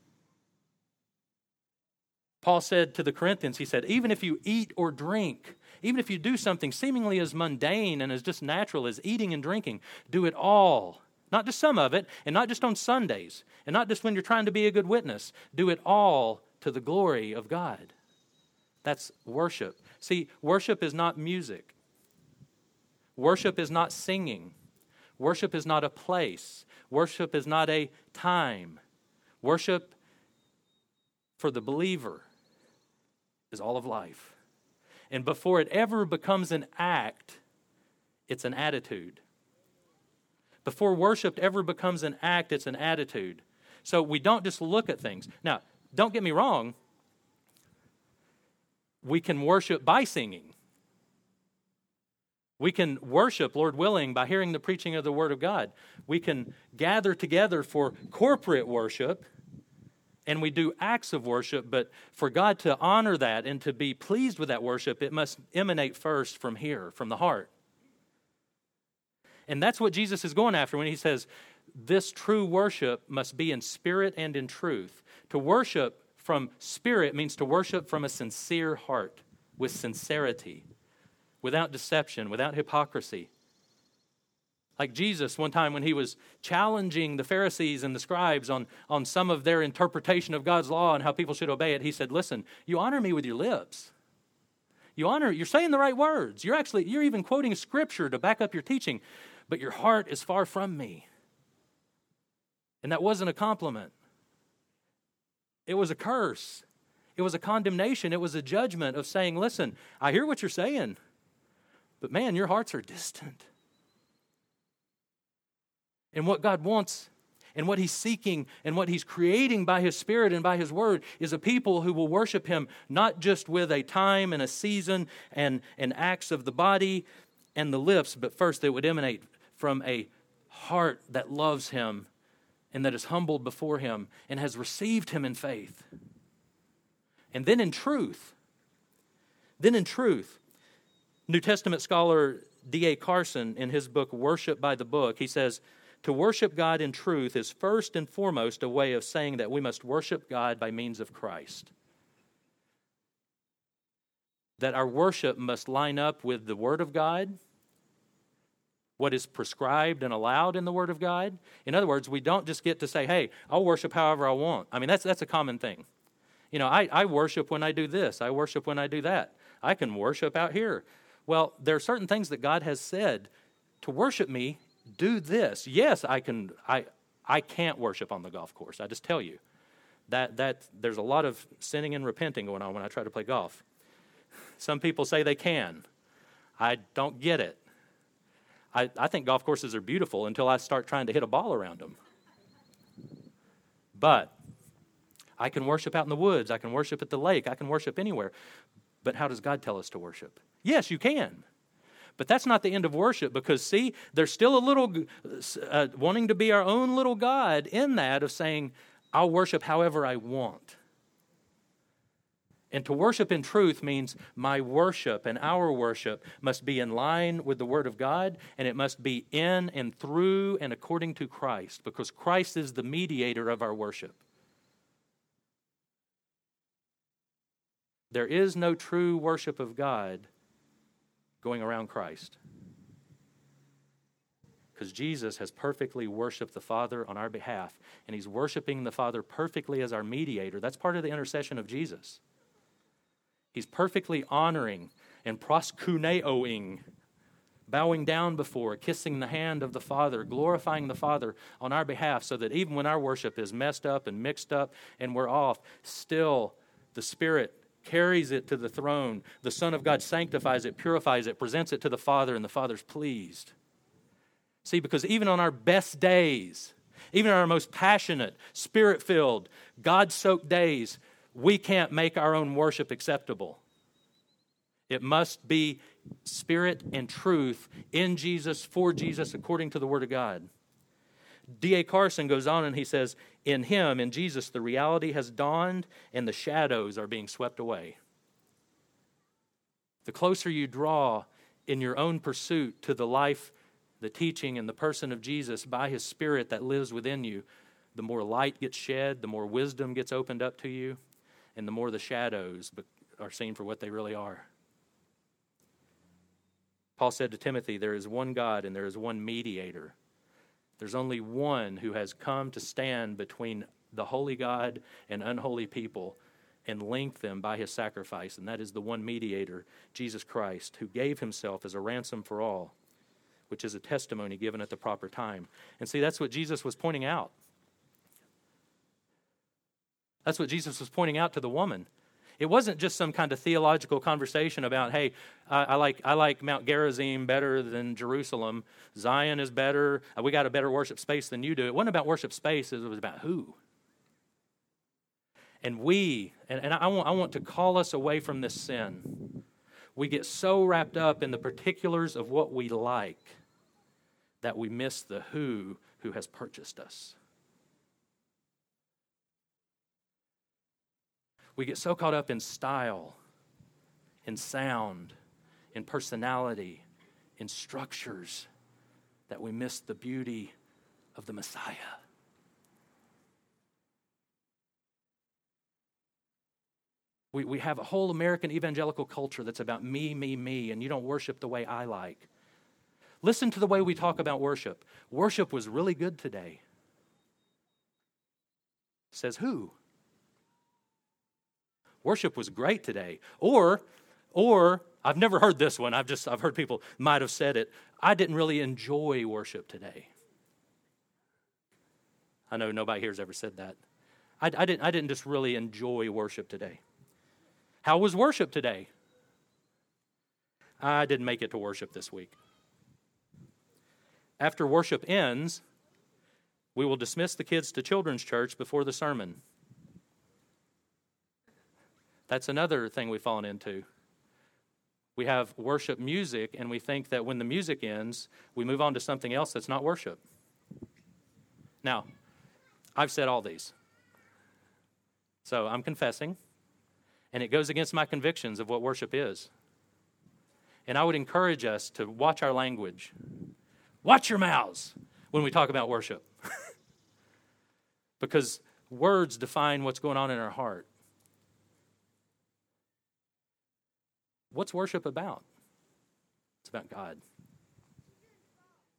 Paul said to the Corinthians, he said, even if you eat or drink, even if you do something seemingly as mundane and as just natural as eating and drinking, do it all. Not just some of it, and not just on Sundays, and not just when you're trying to be a good witness. Do it all to the glory of God. That's worship. See, worship is not music. Worship is not singing. Worship is not a place. Worship is not a time. Worship for the believer is all of life. And before it ever becomes an act, it's an attitude. Before worship ever becomes an act, it's an attitude. So we don't just look at things. Now, don't get me wrong. We can worship by singing. We can worship, Lord willing, by hearing the preaching of the Word of God. We can gather together for corporate worship, and we do acts of worship, but for God to honor that and to be pleased with that worship, it must emanate first from here, from the heart. And that's what Jesus is going after when he says, this true worship must be in spirit and in truth. To worship from spirit means to worship from a sincere heart, with sincerity, without deception, without hypocrisy. Like Jesus, one time when he was challenging the Pharisees and the scribes on, on some of their interpretation of God's law and how people should obey it, he said, listen, you honor me with your lips. You honor, you're saying the right words. You're actually, you're even quoting scripture to back up your teaching, but your heart is far from me. And that wasn't a compliment. It was a curse. It was a condemnation. It was a judgment of saying, listen, I hear what you're saying, but man, your hearts are distant. And what God wants and what He's seeking and what He's creating by His Spirit and by His Word is a people who will worship Him not just with a time and a season and, and acts of the body and the lips, but first they would emanate from a heart that loves Him and that is humbled before Him and has received Him in faith. And then in truth, then in truth, New Testament scholar D A Carson, in his book, Worship by the Book, he says, to worship God in truth is first and foremost a way of saying that we must worship God by means of Christ. That our worship must line up with the Word of God, what is prescribed and allowed in the Word of God. In other words, we don't just get to say, hey, I'll worship however I want. I mean, that's that's a common thing. You know, I, I worship when I do this. I worship when I do that. I can worship out here. Well, there are certain things that God has said, to worship me, do this. Yes, I can. I I can't worship on the golf course. I just tell you. That that there's a lot of sinning and repenting going on when I try to play golf. Some people say they can. I don't get it. I, I think golf courses are beautiful until I start trying to hit a ball around them. But I can worship out in the woods. I can worship at the lake. I can worship anywhere. But how does God tell us to worship? Yes, you can. But that's not the end of worship, because, see, there's still a little uh, wanting to be our own little God in that, of saying, I'll worship however I want. And to worship in truth means my worship and our worship must be in line with the Word of God, and it must be in and through and according to Christ, because Christ is the mediator of our worship. There is no true worship of God going around Christ, because Jesus has perfectly worshiped the Father on our behalf, and He's worshiping the Father perfectly as our mediator. That's part of the intercession of Jesus. He's perfectly honoring and proskuneoing, bowing down before, kissing the hand of the Father, glorifying the Father on our behalf, so that even when our worship is messed up and mixed up and we're off, still the Spirit carries it to the throne. The Son of God sanctifies it, purifies it, presents it to the Father, and the Father's pleased. See, because even on our best days, even on our most passionate, Spirit-filled, God-soaked days, we can't make our own worship acceptable. It must be spirit and truth in Jesus, for Jesus, according to the Word of God. D A Carson goes on and he says, in Him, in Jesus, the reality has dawned and the shadows are being swept away. The closer you draw in your own pursuit to the life, the teaching, and the person of Jesus by His Spirit that lives within you, the more light gets shed, the more wisdom gets opened up to you, and the more the shadows are seen for what they really are. Paul said to Timothy, there is one God and there is one mediator. There's only one who has come to stand between the holy God and unholy people and link them by His sacrifice, and that is the one mediator, Jesus Christ, who gave Himself as a ransom for all, which is a testimony given at the proper time. And see, that's what Jesus was pointing out. That's what Jesus was pointing out to the woman. It wasn't just some kind of theological conversation about, hey, I, I like I like Mount Gerizim better than Jerusalem. Zion is better. We got a better worship space than you do. It wasn't about worship space. It was about who. And we, and, and I want I want to call us away from this sin. We get so wrapped up in the particulars of what we like that we miss the who who has purchased us. We get so caught up in style, in sound, in personality, in structures, that we miss the beauty of the Messiah. We, we have a whole American evangelical culture that's about me, me, me, and you don't worship the way I like. Listen to the way we talk about worship. Worship was really good today. Says who? Worship was great today. Or, or I've never heard this one. I've just I've heard people might have said it. I didn't really enjoy worship today. I know nobody here has ever said that. I, I didn't I didn't just really enjoy worship today. How was worship today? I didn't make it to worship this week. After worship ends, we will dismiss the kids to children's church before the sermon. That's another thing we've fallen into. We have worship music, and we think that when the music ends, we move on to something else that's not worship. Now, I've said all these. So I'm confessing, and it goes against my convictions of what worship is. And I would encourage us to watch our language. Watch your mouths when we talk about worship. Because words define what's going on in our heart. What's worship about? It's about God.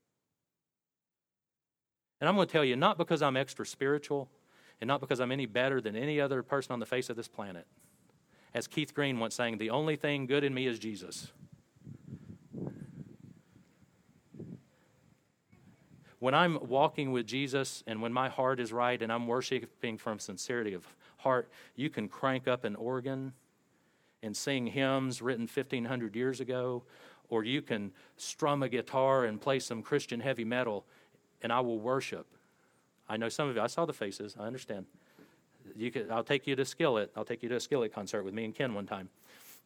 And I'm going to tell you, not because I'm extra spiritual and not because I'm any better than any other person on the face of this planet. As Keith Green once sang, the only thing good in me is Jesus. When I'm walking with Jesus and when my heart is right and I'm worshiping from sincerity of heart, you can crank up an organ and sing hymns written fifteen hundred years ago, or you can strum a guitar and play some Christian heavy metal, and I will worship. I know some of you, I saw the faces, I understand. You could, I'll take you to Skillet. I'll take you to a Skillet concert with me and Ken one time.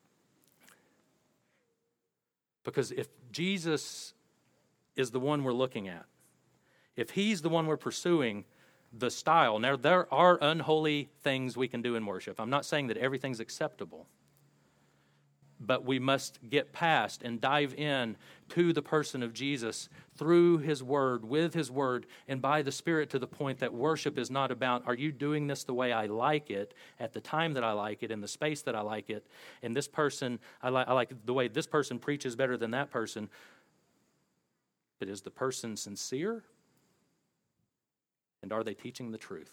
Because if Jesus is the one we're looking at, if he's the one we're pursuing, the style, now there are unholy things we can do in worship. I'm not saying that everything's acceptable. But we must get past and dive in to the person of Jesus through his word, with his word, and by the Spirit, to the point that worship is not about, are you doing this the way I like it, at the time that I like it, in the space that I like it, and this person, I, li- I like the way this person preaches better than that person. But is the person sincere? And are they teaching the truth?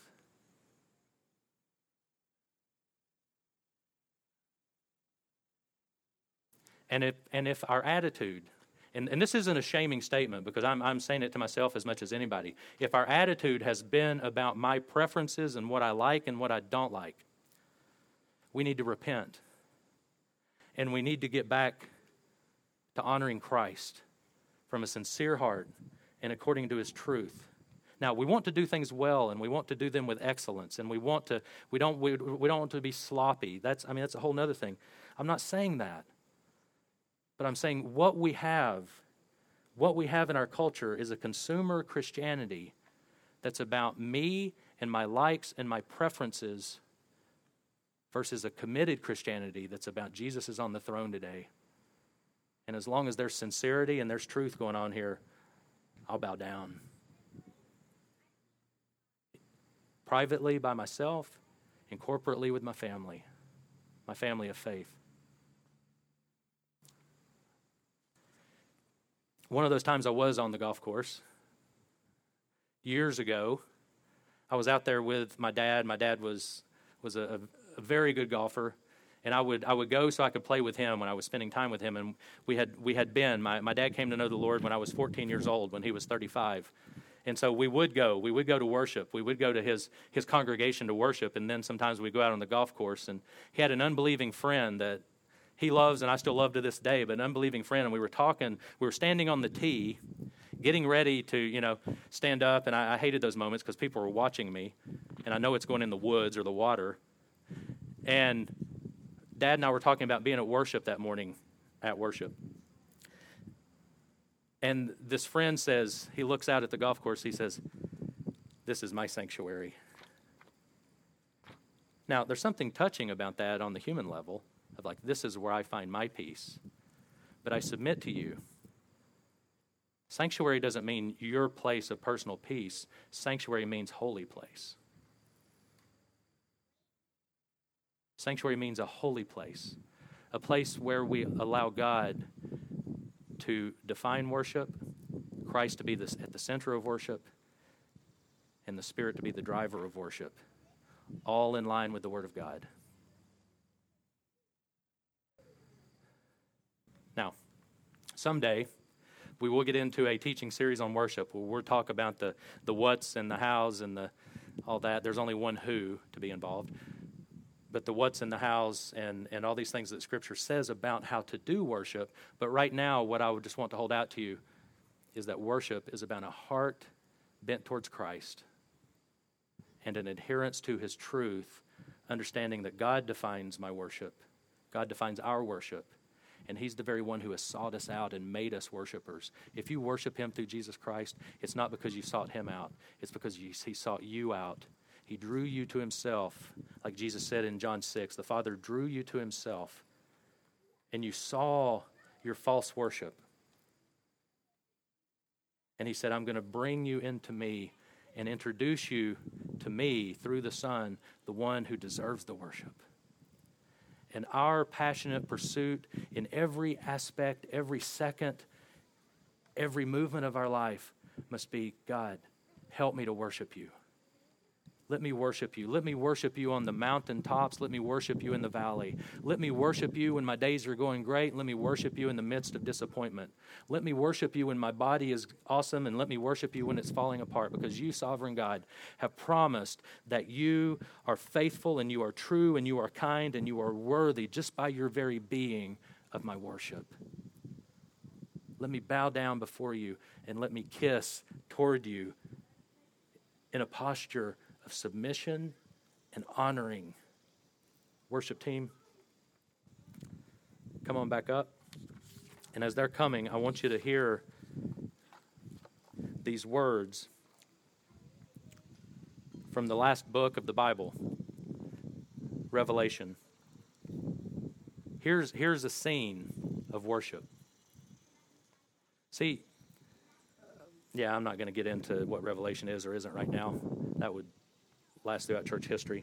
And if, and if our attitude, and, and this isn't a shaming statement because I'm, I'm saying it to myself as much as anybody, if our attitude has been about my preferences and what I like and what I don't like, we need to repent. And we need to get back to honoring Christ from a sincere heart and according to his truth. Now, we want to do things well, and we want to do them with excellence, and we want to, we don't, we, we don't want to be sloppy. That's, I mean, that's a whole other thing. I'm not saying that. But I'm saying what we have, what we have in our culture is a consumer Christianity that's about me and my likes and my preferences versus a committed Christianity that's about Jesus is on the throne today. And as long as there's sincerity and there's truth going on here, I'll bow down. Privately by myself and corporately with my family, my family of faith. One of those times I was on the golf course years ago. I was out there with my dad. My dad was was a, a very good golfer, and I would I would go so I could play with him when I was spending time with him. And we had we had been. My my dad came to know the Lord when I was fourteen years old, when he was thirty-five. And so we would go. We would go to worship. We would go to his his congregation to worship, and then sometimes we'd go out on the golf course. And he had an unbelieving friend that he loves, and I still love to this day, but an unbelieving friend. And we were talking, we were standing on the tee, getting ready to, you know, stand up. And I, I hated those moments because people were watching me. And I know it's going in the woods or the water. And Dad and I were talking about being at worship that morning, at worship. And this friend says, he looks out at the golf course, he says, "This is my sanctuary." Now, there's something touching about that on the human level. Of like, this is where I find my peace. But I submit to you, sanctuary doesn't mean your place of personal peace. Sanctuary means holy place. Sanctuary means a holy place, a place where we allow God to define worship, Christ to be the, at the center of worship, and the Spirit to be the driver of worship, all in line with the Word of God. Now, someday, we will get into a teaching series on worship where we'll talk about the, the what's and the how's and the all that. There's only one who to be involved. But the what's and the how's and, and all these things that Scripture says about how to do worship. But right now, what I would just want to hold out to you is that worship is about a heart bent towards Christ and an adherence to his truth, understanding that God defines my worship. God defines our worship. And he's the very one who has sought us out and made us worshipers. If you worship him through Jesus Christ, it's not because you sought him out. It's because you, he sought you out. He drew you to himself. Like Jesus said in John six, the Father drew you to himself. And you saw your false worship. And he said, I'm going to bring you into me and introduce you to me through the Son, the one who deserves the worship. And our passionate pursuit in every aspect, every second, every movement of our life must be, God, help me to worship you. Let me worship you. Let me worship you on the mountaintops. Let me worship you in the valley. Let me worship you when my days are going great. Let me worship you in the midst of disappointment. Let me worship you when my body is awesome, and let me worship you when it's falling apart, because you, sovereign God, have promised that you are faithful and you are true and you are kind and you are worthy just by your very being of my worship. Let me bow down before you and let me kiss toward you in a posture of submission and honoring. Worship team, come on back up. And as they're coming, I want you to hear these words from the last book of the Bible, Revelation. Here's, here's a scene of worship. See, yeah, I'm not going to get into what Revelation is or isn't right now. That would last throughout church history.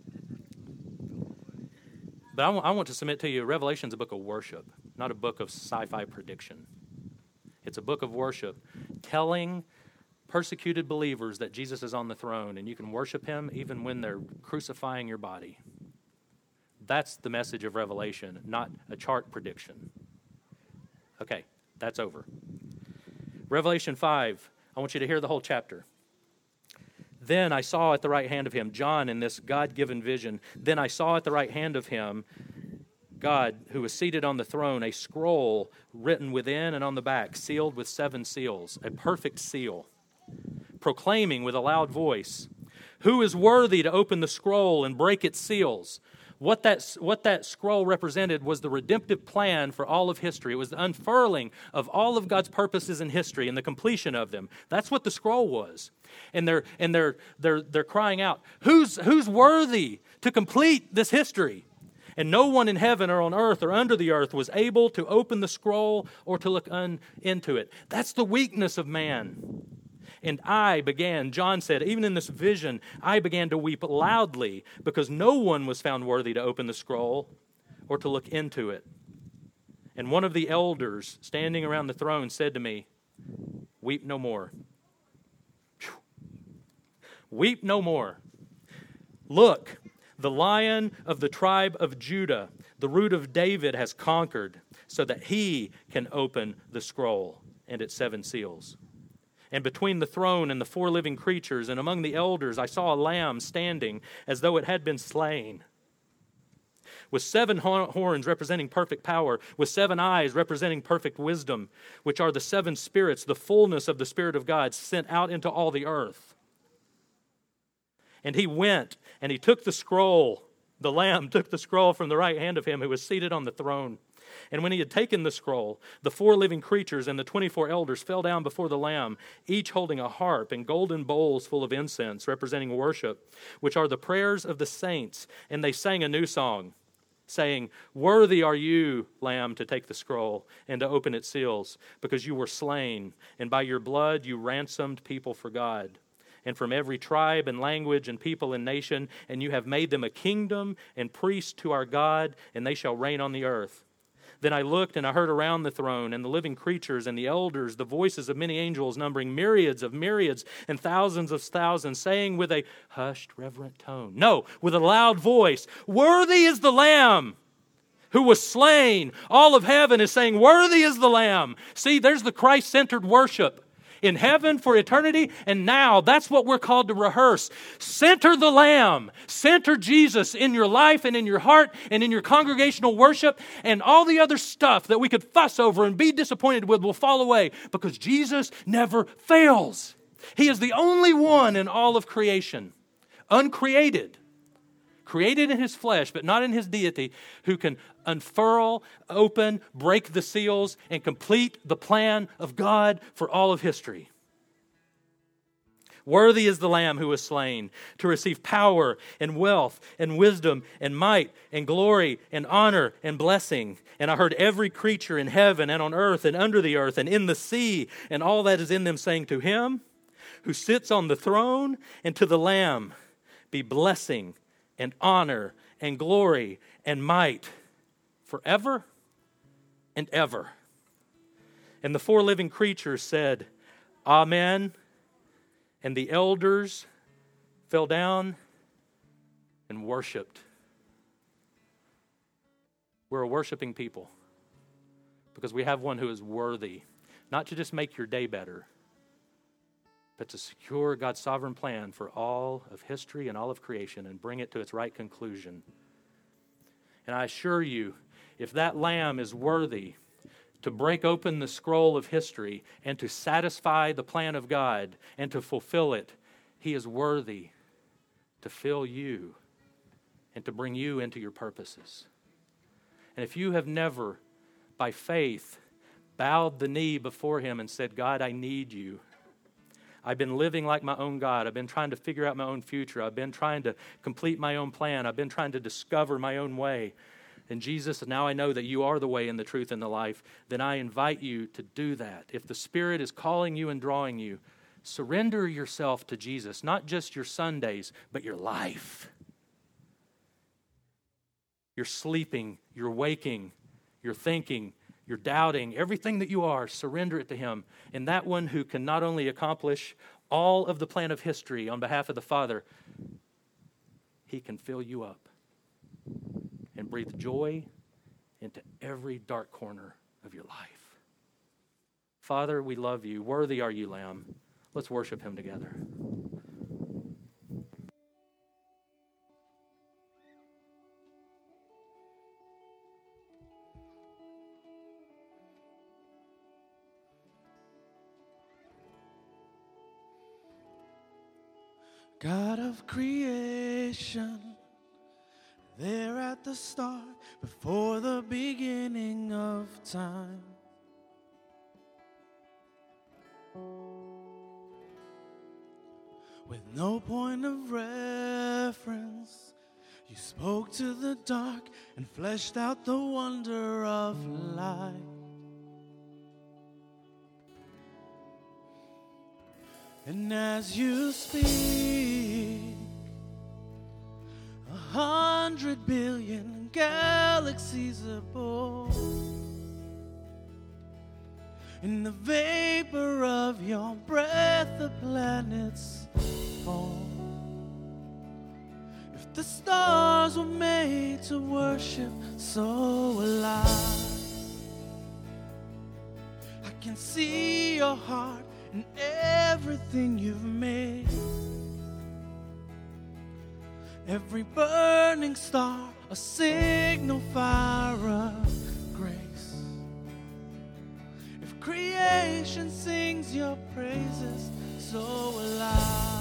But I, w- I want to submit to you, Revelation is a book of worship, not a book of sci-fi prediction. It's a book of worship, telling persecuted believers that Jesus is on the throne and you can worship him even when they're crucifying your body. That's the message of Revelation, not a chart prediction. Okay, that's over. Revelation five, I want you to hear the whole chapter. Then I saw at the right hand of him, John in this God-given vision, then I saw at the right hand of him, God, who was seated on the throne, a scroll written within and on the back, sealed with seven seals, a perfect seal, proclaiming with a loud voice, "Who is worthy to open the scroll and break its seals?" What that, what that scroll represented was the redemptive plan for all of history. It was the unfurling of all of God's purposes in history and the completion of them. That's what the scroll was. And they're and they're they're they're crying out, "Who's who's worthy to complete this history?" And no one in heaven or on earth or under the earth was able to open the scroll or to look un, into it. That's the weakness of man. And I began, John said, even in this vision, I began to weep loudly because no one was found worthy to open the scroll or to look into it. And one of the elders standing around the throne said to me, "Weep no more." Weep no more. Look, the Lion of the tribe of Judah, the root of David, has conquered so that he can open the scroll and its seven seals. And between the throne and the four living creatures and among the elders, I saw a lamb standing as though it had been slain, with seven horns representing perfect power, with seven eyes representing perfect wisdom, which are the seven spirits, the fullness of the Spirit of God, sent out into all the earth. And he went and he took the scroll. The Lamb took the scroll from the right hand of him who was seated on the throne. And when he had taken the scroll, the four living creatures and the twenty-four elders fell down before the Lamb, each holding a harp and golden bowls full of incense, representing worship, which are the prayers of the saints. And they sang a new song, saying, "Worthy are you, Lamb, to take the scroll and to open its seals, because you were slain, and by your blood you ransomed people for God, and from every tribe and language and people and nation, and you have made them a kingdom and priests to our God, and they shall reign on the earth." Then I looked, and I heard around the throne and the living creatures and the elders the voices of many angels, numbering myriads of myriads and thousands of thousands, saying with a hushed, reverent tone, no, with a loud voice, "Worthy is the Lamb who was slain." All of heaven is saying, "Worthy is the Lamb." See, there's the Christ-centered worship. In heaven for eternity, and now that's what we're called to rehearse. Center the Lamb. Center Jesus in your life and in your heart and in your congregational worship, and all the other stuff that we could fuss over and be disappointed with will fall away, because Jesus never fails. He is the only one in all of creation, uncreated, created in his flesh, but not in his deity, who can unfurl, open, break the seals, and complete the plan of God for all of history. Worthy is the Lamb who was slain to receive power and wealth and wisdom and might and glory and honor and blessing. And I heard every creature in heaven and on earth and under the earth and in the sea and all that is in them saying, "To him who sits on the throne and to the Lamb be blessing and honor and glory and might forever and ever." And the four living creatures said, "Amen And the elders fell down and worshiped. We're a worshiping people because we have one who is worthy, not to just make your day better, but to secure God's sovereign plan for all of history and all of creation and bring it to its right conclusion. And I assure you, if that Lamb is worthy to break open the scroll of history and to satisfy the plan of God and to fulfill it, He is worthy to fill you and to bring you into your purposes. And if you have never, by faith, bowed the knee before Him and said, God, I need you. I've been living like my own God. I've been trying to figure out my own future. I've been trying to complete my own plan. I've been trying to discover my own way. And Jesus, now I know that you are the way and the truth and the life. Then I invite you to do that. If the Spirit is calling you and drawing you, surrender yourself to Jesus, not just your Sundays, but your life. You're sleeping, you're waking, you're thinking, you're doubting, everything that you are, surrender it to Him. And that one who can not only accomplish all of the plan of history on behalf of the Father, He can fill you up and breathe joy into every dark corner of your life. Father, we love you. Worthy are you, Lamb. Let's worship Him together. God of creation, there at the start, before the beginning of time. With no point of reference, you spoke to the dark and fleshed out the wonder of light. And as you speak, a hundred billion galaxies are born. In the vapor of your breath, the planets form. If the stars were made to worship, so alive, I can see your heart in everything you've made. Every burning star, a signal fire of grace. If creation sings your praises, so alive.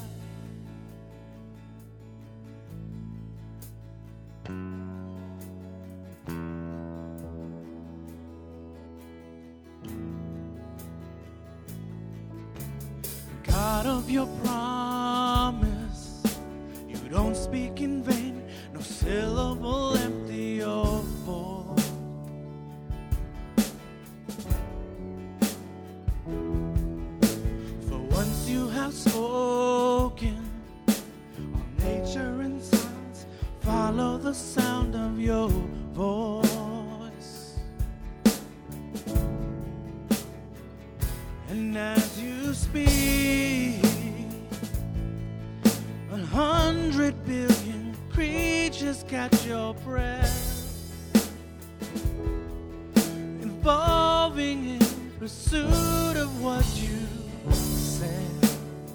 God of your promise, you don't speak in vain, no syllable empty or void. For once you have spoken, all nature and science follow the sound of your voice. And as you speak, a hundred billion creatures catch your breath, evolving in pursuit of what you said.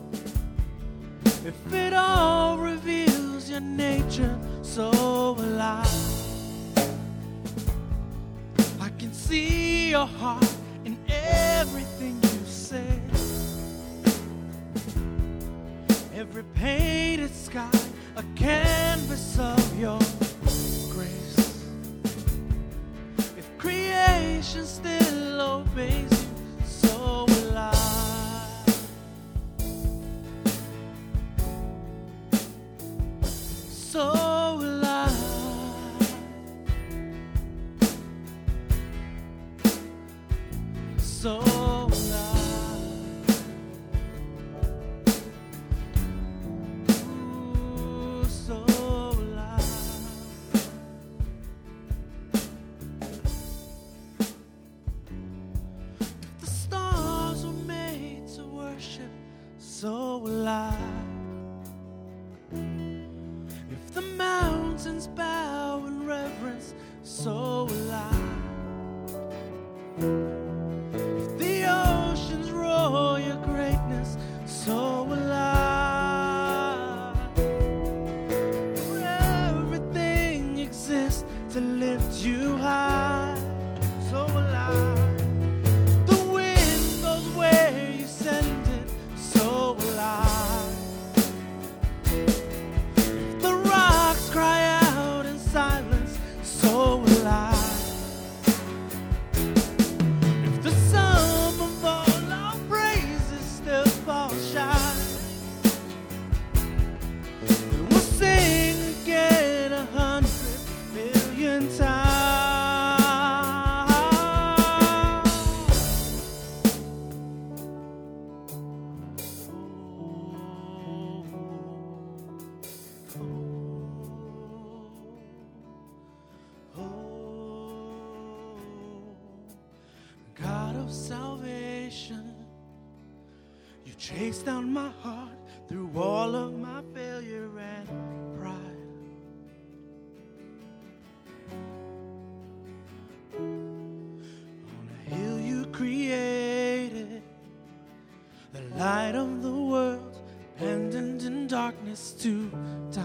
If it all reveals your nature so alive, I can see your heart in everything you say. Every painted sky, a canvas of your grace. If creation still obeys you, so alive, so alive, so alive. so will I. If the mountains bow in reverence, so will I. If the oceans roar your greatness, so will I. For everything exists to lift you high, so will I. The wind goes where you send it, so will I. If the rocks cry out in silence, so will I. If the sum of all our praises still falls shy, then we'll sing again a hundred million times. God of salvation, you chased down my heart through all of my failure and pride. On a hill you created, the light of the world, abandoned in darkness to die.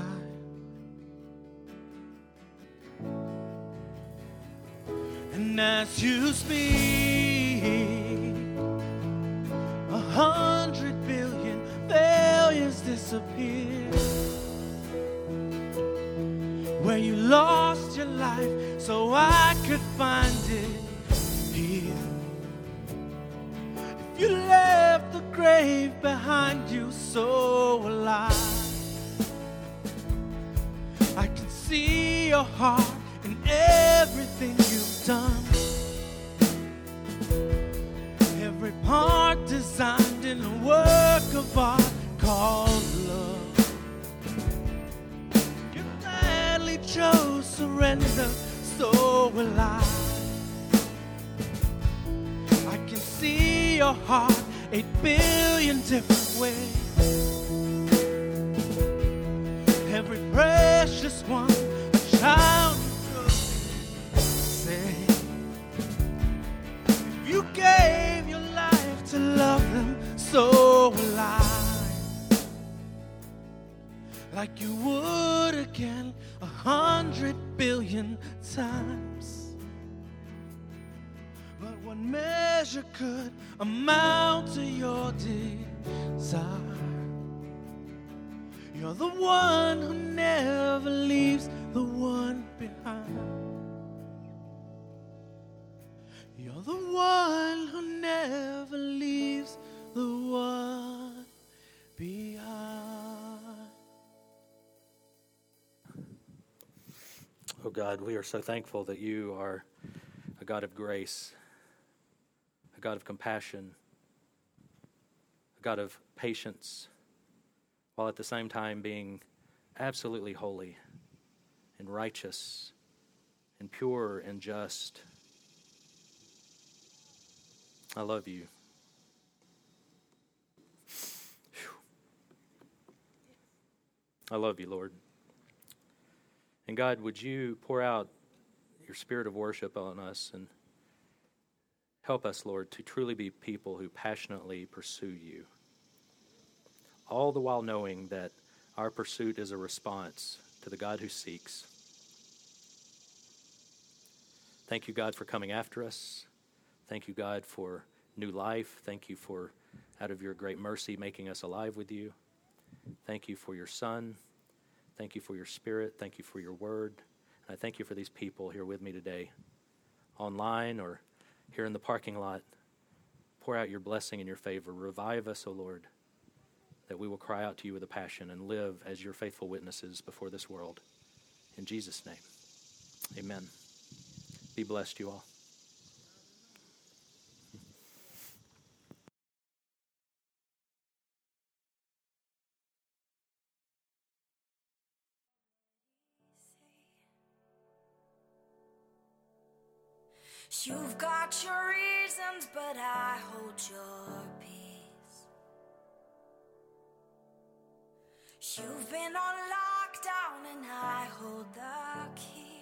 And as you speak, a hundred billion failures disappear. Where you lost your life so I could find it here. If you left the grave behind you, so will I. I can see your heart in everything you've done. Every part designed in a work of art called love. You gladly chose surrender, so will I. I can see your heart eight billion different ways. Every precious one, a child you say. If you gave your life to love them, so will I. Like you would again a hundred billion times. But what measure could amount to your desire? You're the one who never leaves the one behind. You're the one who never leaves the one behind. Oh God, we are so thankful that you are a God of grace, a God of compassion, a God of patience, while at the same time being absolutely holy and righteous and pure and just. I love you. Whew. I love you, Lord. And God, would you pour out your spirit of worship on us and help us, Lord, to truly be people who passionately pursue you, all the while knowing that our pursuit is a response to the God who seeks. Thank you, God, for coming after us. Thank you, God, for new life. Thank you for, out of your great mercy, making us alive with you. Thank you for your Son. Thank you for your Spirit. Thank you for your word. And I thank you for these people here with me today, online or here in the parking lot. Pour out your blessing and your favor. Revive us, O Lord, that we will cry out to you with a passion and live as your faithful witnesses before this world. In Jesus' name, amen. Be blessed, you all. You've got your reasons, but I hold your peace. You've been on lockdown and I hold the key.